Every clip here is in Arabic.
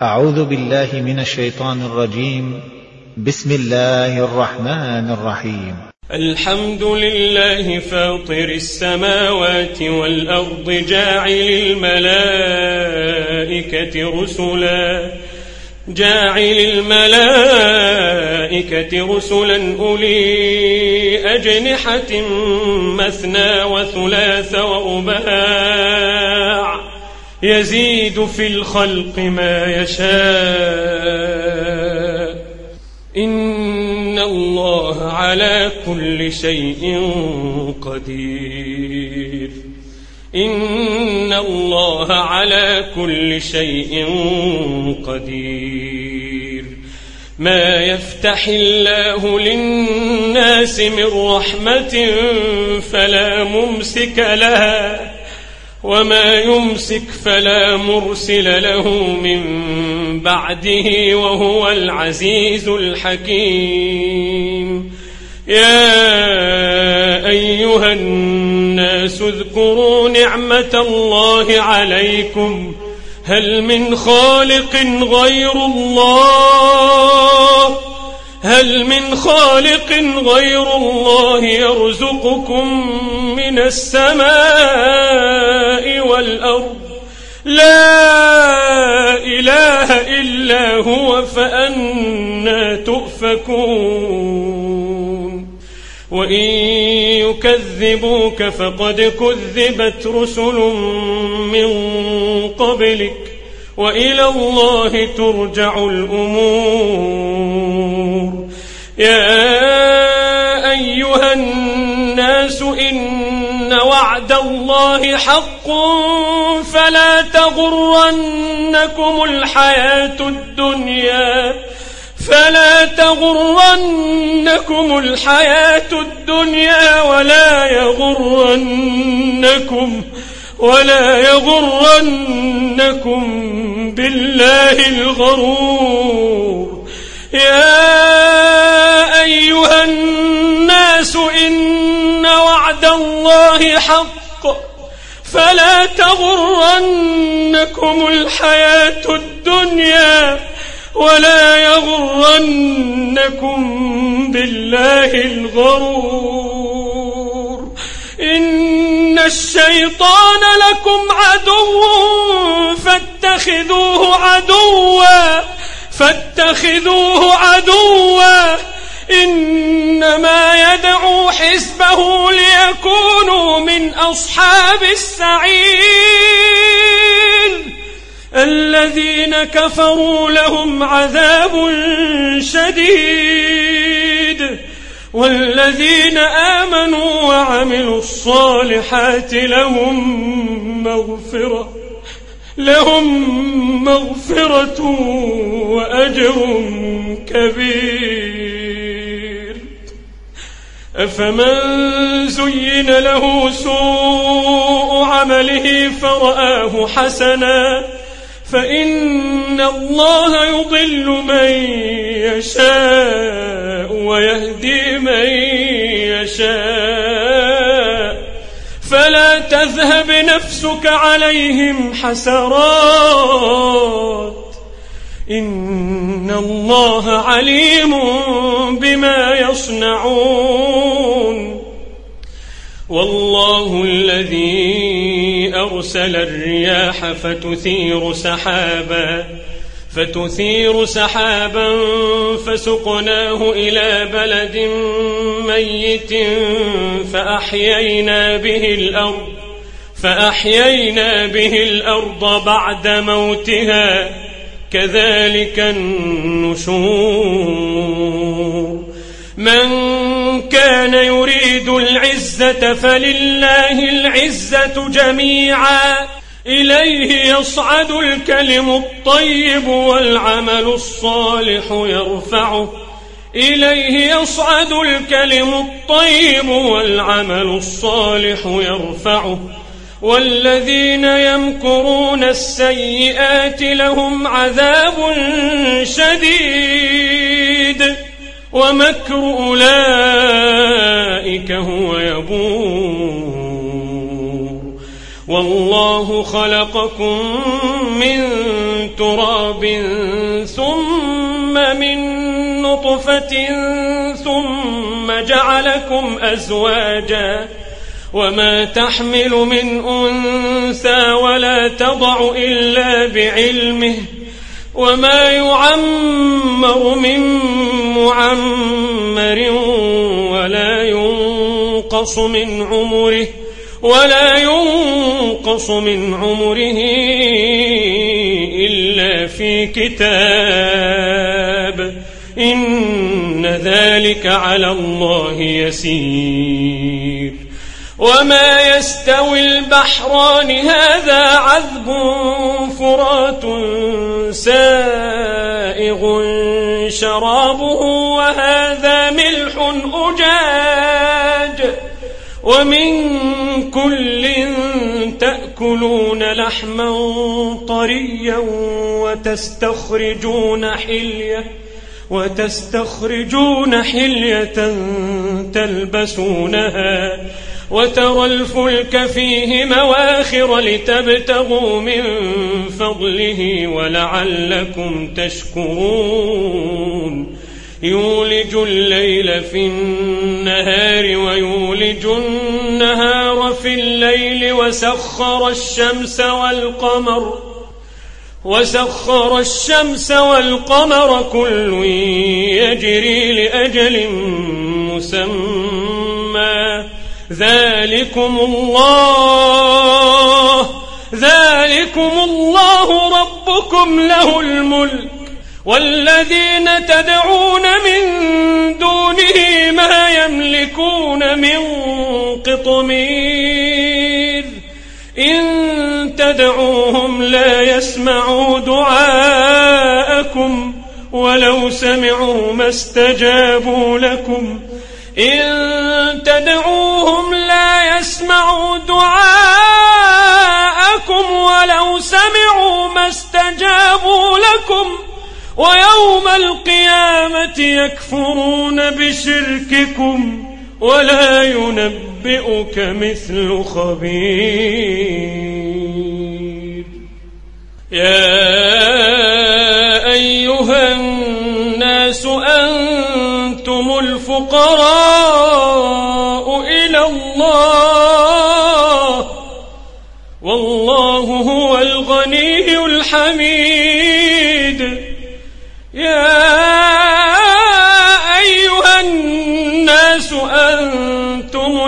أعوذ بالله من الشيطان الرجيم. بسم الله الرحمن الرحيم. الحمد لله فاطر السماوات والأرض جاعل الملائكة رسلا أولي أجنحة مثنى وثلاث ورباع يزيد في الخلق ما يشاء إن الله على كل شيء قدير. إن الله على كل شيء قدير. ما يفتح الله للناس من رحمة فلا ممسك لها وما يمسك فلا مرسل له من بعده وهو العزيز الحكيم. يا أيها الناس اذكروا نعمة الله عليكم هل من خالق غير الله يرزقكم من السماء والأرض لا إله إلا هو فأنى تؤفكون. وإن يكذبوك فقد كذبت رسل من قبلك وإلى الله ترجع الأمور. يا أيها الناس إن وعد الله حق فلا تغرنكم الحياة الدنيا ولا يغرنكم بالله الغرور. يا أيها الناس إن وعد الله حق فلا تغرنكم الحياة الدنيا ولا يغرنكم بالله الغرور. إن الشيطان لكم عدو فاتخذوه عدوا إنما يدعو حزبه ليكونوا من أصحاب السعير. الذين كفروا لهم عذاب شديد والذين آمنوا وعملوا الصالحات لهم مغفرة وأجر كبير. أفمن زين له سوء عمله فرآه حسنا فإن الله يضل من يشاء ويهدي من يشاء فلا تذهب نفسك عليهم حسرات إن الله عليم بما يصنعون. والله الذي أرسل الرياح فتثير سحابا فسقناه إلى بلد ميت فأحيينا به الأرض بعد موتها كذلك النشور. من كان يريد العزة فلله العزة جميعا إليه يصعد الكلم الطيب والعمل الصالح يرفعه والذين يمكرون السيئات لهم عذاب شديد ومكر أولئك هو يبور. والله خلقكم من تراب ثم من نطفة ثم جعلكم أزواجا وما تحمل من أنثى ولا تضع إلا بعلمه وما يعمر من معمر ولا ينقص من عمره إلا في كتاب إن ذلك على الله يسير. وما يستوي البحران هذا عذب فرات سائغ شرابه وهذا ملح أجاج ومن كل تأكلون لحما طريا وتستخرجون حلية تلبسونها وترى الفلك فيه مواخر لتبتغوا من فضله ولعلكم تشكرون. يولج الليل في النهار ويولج النهار في الليل وسخر الشمس والقمر كل يجري لأجل مسمى ذلكم الله ربكم له الملك والذين تدعون من دونه ما يملكون من قطمير إن تدعوهم لا يسمعوا دعاءكم ولو سمعوا ما استجابوا لكم ويوم القيامة يكفرون بشرككم ولا ينبئك مثل خبير. يا أيها الناس أنتم الفقراء إلى الله والله هو الغني الحميد. يا أيها الناس أنتم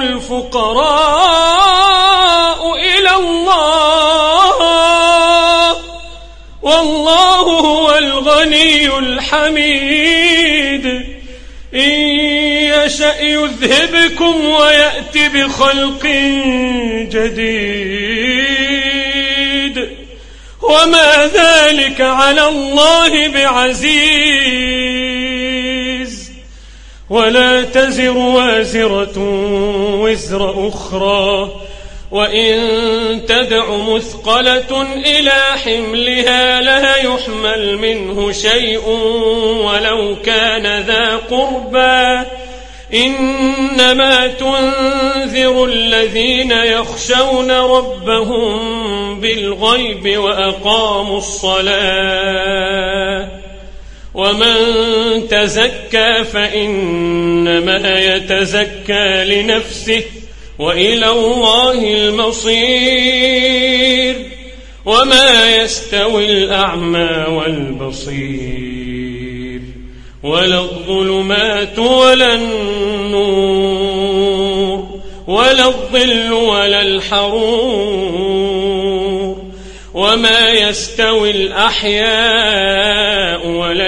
الفقراء إلى الله والله هو الغني الحميد. إن يشأ يذهبكم ويأتي بخلق جديد وما ذلك على الله بعزيز. ولا تزر وازرة وزر أخرى وإن تدع مثقلة إلى حملها لا يحمل منه شيء ولو كان ذا قربى إنما تنذر الذين يخشون ربهم بالغيب وأقاموا الصلاة ومن تزكى فإنما يتزكى لنفسه وإلى الله المصير. وما يستوي الأعمى والبصير ولا الظلمات ولا النور ولا الظل ولا الحرور. وما يستوي الأحياء ولا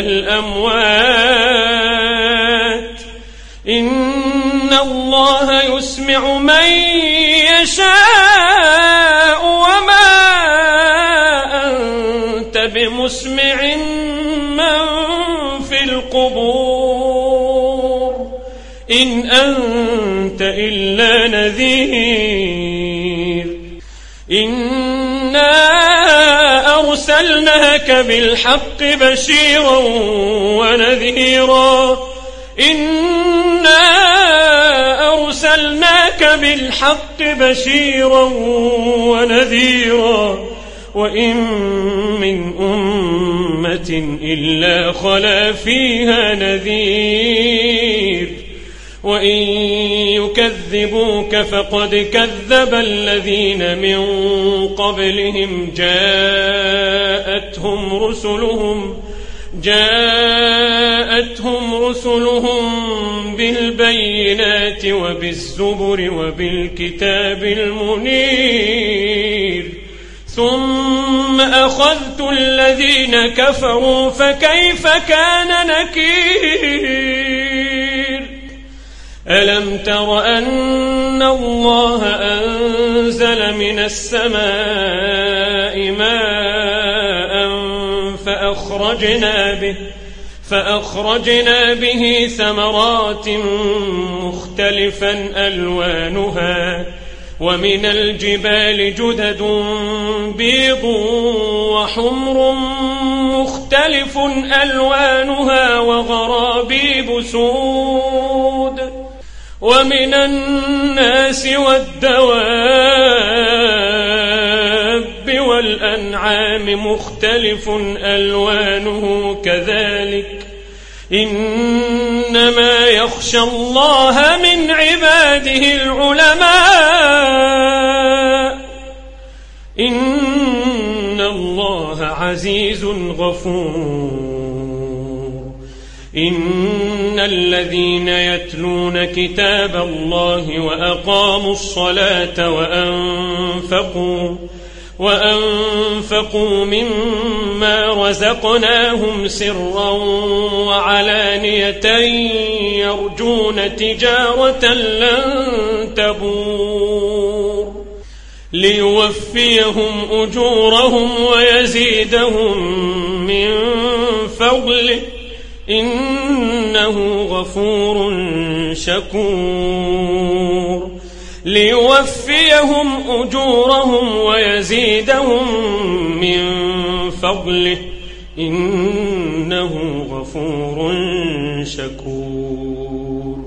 الأموات إن الله يسمع من يشاء وما أنت بمسمع من في القبور إن أنت إلا نذير. إنا أرسلناك بالحق بشيرا ونذيرا. إنا أرسلناك بالحق بشيرا ونذيرا وإن من أمة إلا خلا فيها نذير وإن يكذبوك فقد كذب الذين من قبلهم جاءتهم رسلهم بالبينات وبالزبر وبالكتاب المنير ثم أخذت الذين كفروا فكيف كان نكير ألم تر أن الله أنزل من السماء ماء فأخرجنا به ثمرات مختلفا ألوانها ومن الجبال جدد بيض وحمر مختلف ألوانها وغرابيب سود ومن الناس والدواب والأنعام مختلف ألوانه كذلك إنما يخشى الله من عباده العلماء إن الله عزيز غفور إن الذين يتلون كتاب الله وأقاموا الصلاة وأنفقوا مما رزقناهم سرا وعلانية يرجون تجارة لن تبور ليوفيهم أجورهم ويزيدهم من فضله إنه غفور شكور ليوفيهم أجورهم ويزيدهم من فضله إنه غفور شكور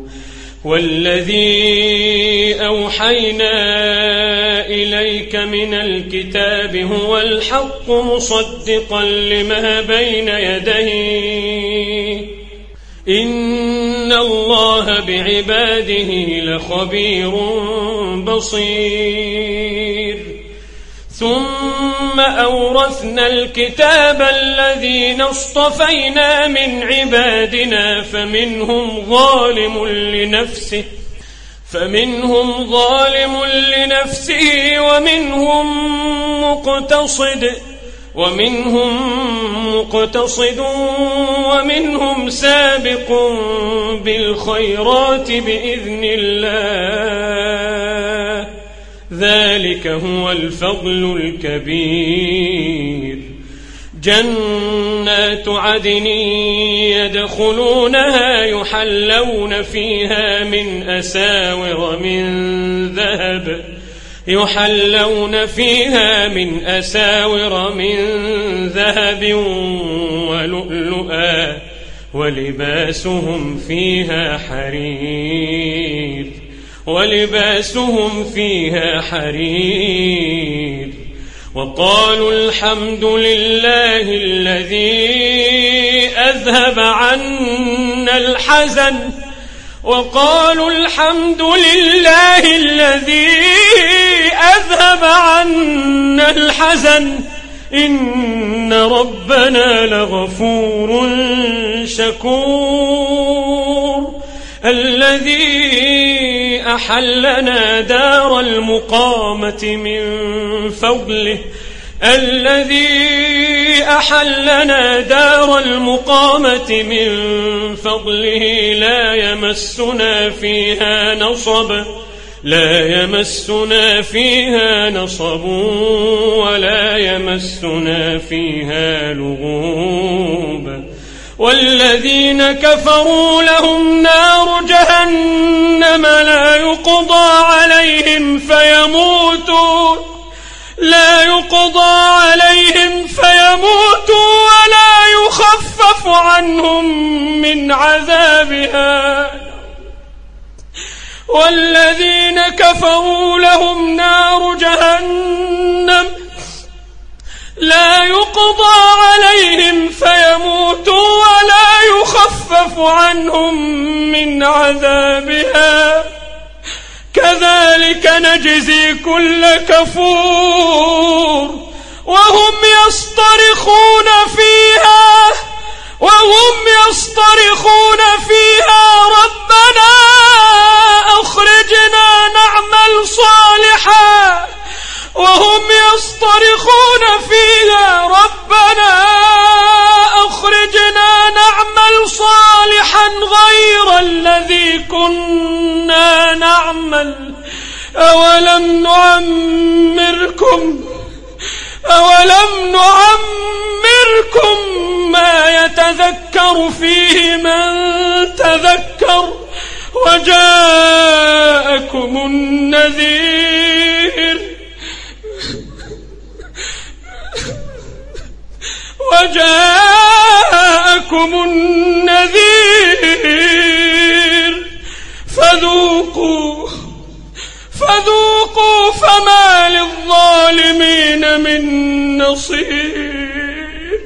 والذي أوحينا إليك من الكتاب هو الحق مصدقا لما بين يديه إن الله بعباده لخبير بصير ثم أورثنا الكتاب الذين اصطفينا من عبادنا فمنهم ظالم لنفسه ومنهم مقتصد ومنهم سابق بالخيرات بإذن الله ذلك هو الفضل الكبير جنات عدن يدخلونها يحلون فيها من أساور من ذهب ولؤلؤا ولباسهم فيها حرير وقالوا الحمد لله الذي أذهب عنا الحزن إن ربنا لغفور شكور الذي أحلنا دار المقامة من فضله لا يمسنا فيها نصب ولا يمسنا فيها لغوب والذين كفروا لهم نار جهنم لا يقضى عليهم فيموتوا ولا يخفف عنهم من عذابها والذين كفروا لهم نار جهنم لا يقضى عليهم فيموتوا ولا يخفف عنهم من عذابها كذلك نجزي كل كفور وهم يصطرخون فيها ربنا أخرجنا نعمل صالحا وهم يصطرخون فيها ربنا أخرجنا نعمل صالحا غير الذي كنا نعمل أولم نعمركم ما يتذكر فيه من تذكر وجاءكم النذير فذوقوا فما للظالمين من نصير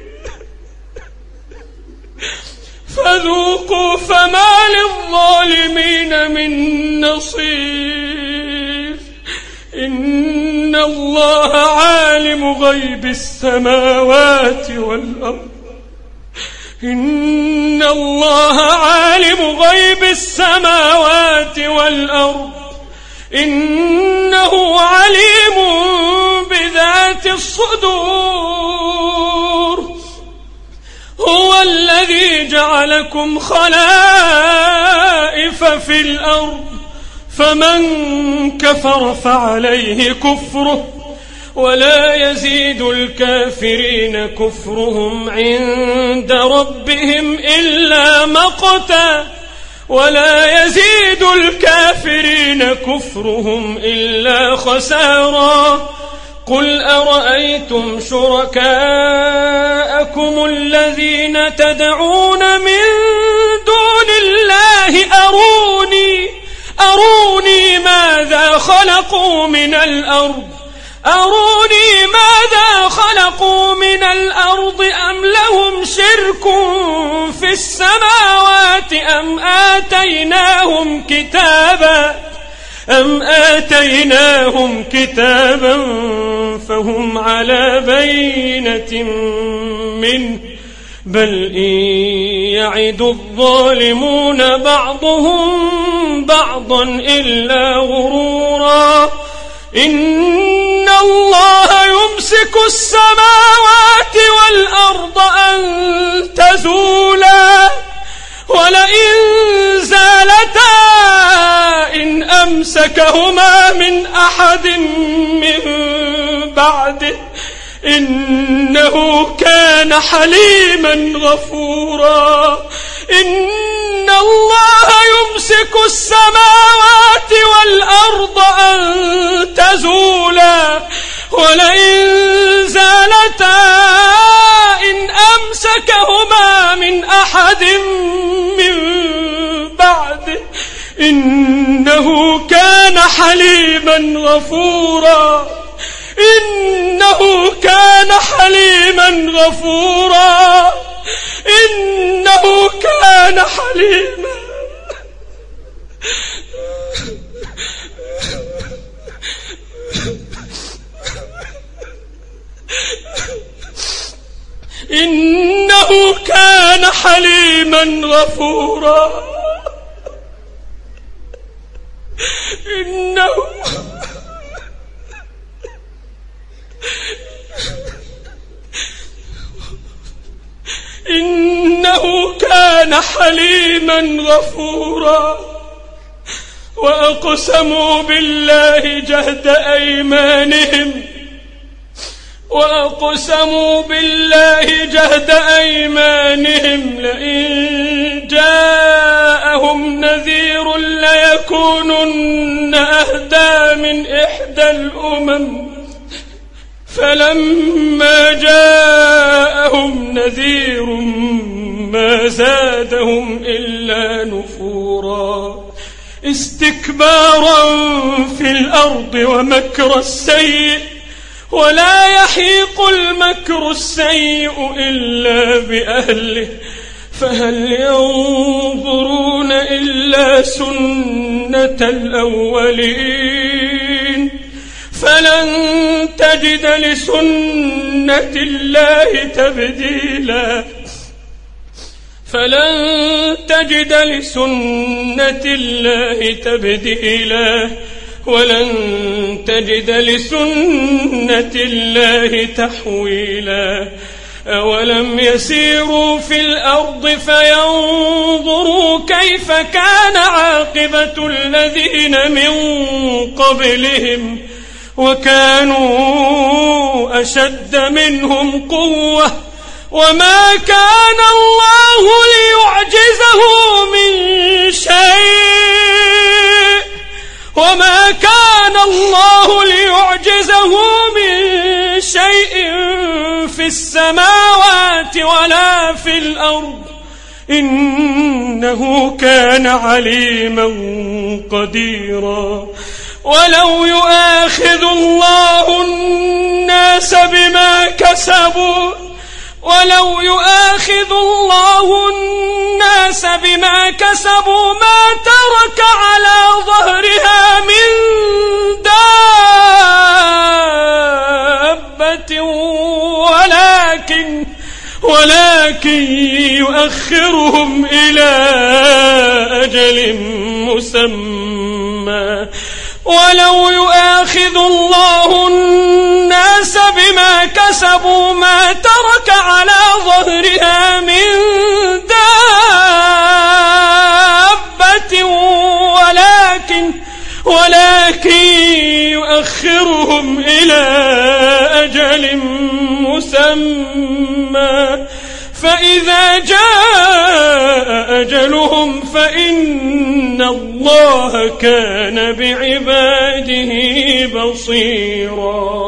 فذوقوا فما للظالمين من نصير إن الله عالم غيب السماوات والأرض إنه عليم بذات الصدور هو الذي جعلكم خلائف في الأرض فمن كفر فعليه كفره ولا يزيد الكافرين كفرهم عند ربهم إلا مقتا ولا يزيد الكافرين كفرهم إلا خسارا قل أرأيتم شركاءكم الذين تدعون من دون الله أروني ماذا خلقوا من الأرض أم لهم شرك في السماوات أم آتيناهم كتابا فهم على بينة منه بل إن يعد الظالمون بعضهم بعضا إلا غرورا إن الله يمسك السماوات والأرض أن تزولا ولئن زالتا إن أمسكهما من أحد من بعده إنه كان حليما غفورا إن الله يمسك السماوات والأرض أن تزولا ولئن زالتا إن أمسكهما من أحد من بعده إنه كان حليما غفورا إنه كان حليما إنه كان حليما غفورا إنه كان حليما غفورا وأقسموا بالله جهد أيمانهم لئن جاءهم نذير ليكونن أهدى من إحدى الأمم فلما جاءهم نذير ما زادهم إلا نفورا استكبارا في الأرض ومكر السيء، ولا يحيق المكر السيء إلا بأهله، فهل ينظرون إلا سنة الأولين فلن تجد لسنة الله تبديلا ولن تجد لسنة الله تحويلا. أولم يسيروا في الأرض فينظروا كيف كان عاقبة الذين من قبلهم وكانوا أشد منهم قوة وما كان الله ليعجزه من شيء في السماوات ولا في الأرض إنه كان عليما قديرا. ولو يؤاخذ الله الناس بما كسبوا ما ترك على ظهرها من دابة ولكن يؤخرهم إلى أجل مسمى. ولو يؤاخذ الله الناس بما كسبوا ما ترك على ظهرها من دابة ولكن يؤخرهم إلى أجل مسمى، فإذا جاء أجلهم فإن الله كان بعباده بصيرا.